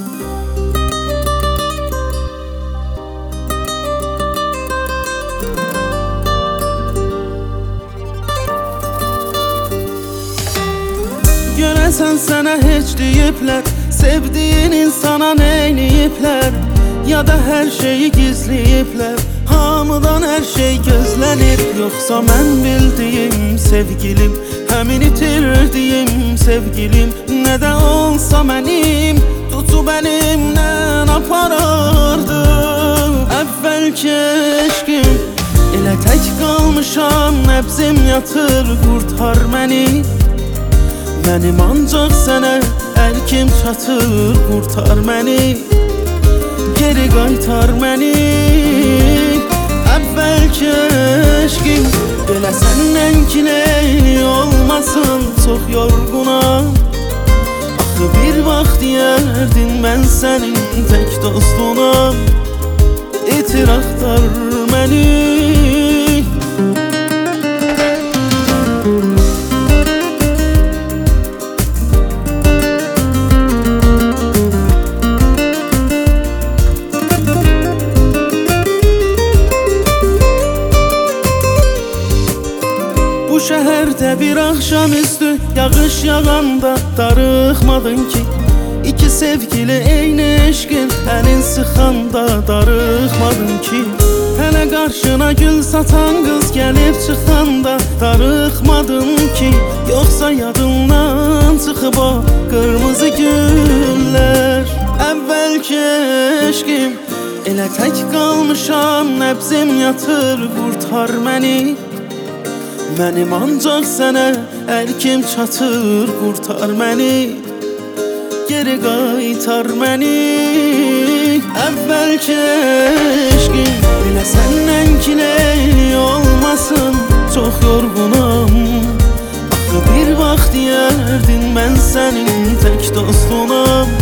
Görəsən sənə heç deyiblər, sevdiyin insana neyniyiblər, ya da hər şeyi gizləyiblər, hamıdan hər şey gözlənir. Yoxsa mən bildiyim sevgilim, həmin itirdiyim sevgilim, nə də olsa mənim tutub əlimdən aparardı. Əvvəlki eşqim, elə tək qalmışam, nəbzim yatır, qurtar məni. Mənim ancaq sənə əlkim çatır, qurtar məni, geri qaytar məni. Əvvəlki eşqim, belə səndən kileyli olmasın, çox yorğunam. Axı bir vaxt deyərdin mən sənin tək dostunam, itir axtar məni. Bu şəhərdə bir axşamüstü yağış yağanda darıxmadın ki, İki sevgili eyni eşqin əlin sıxanda darıxmadın ki, hələ qarşına gül satan qız gəlib çıxanda darıxmadın ki, yoxsa yadından çıxıb o qırmızı güllər. Əvvəlki eşqim, elə tək qalmışam, nəbzim yatır, qurtar məni. Mənim ancaq sənə əlkim çatır, qurtar məni, geri qaytar məni. Əvvəlki eşqim, elə səndən kileyli olmasın, çox yorğunam. Axı bir vaxt deyərdin mən sənin tək dostunam,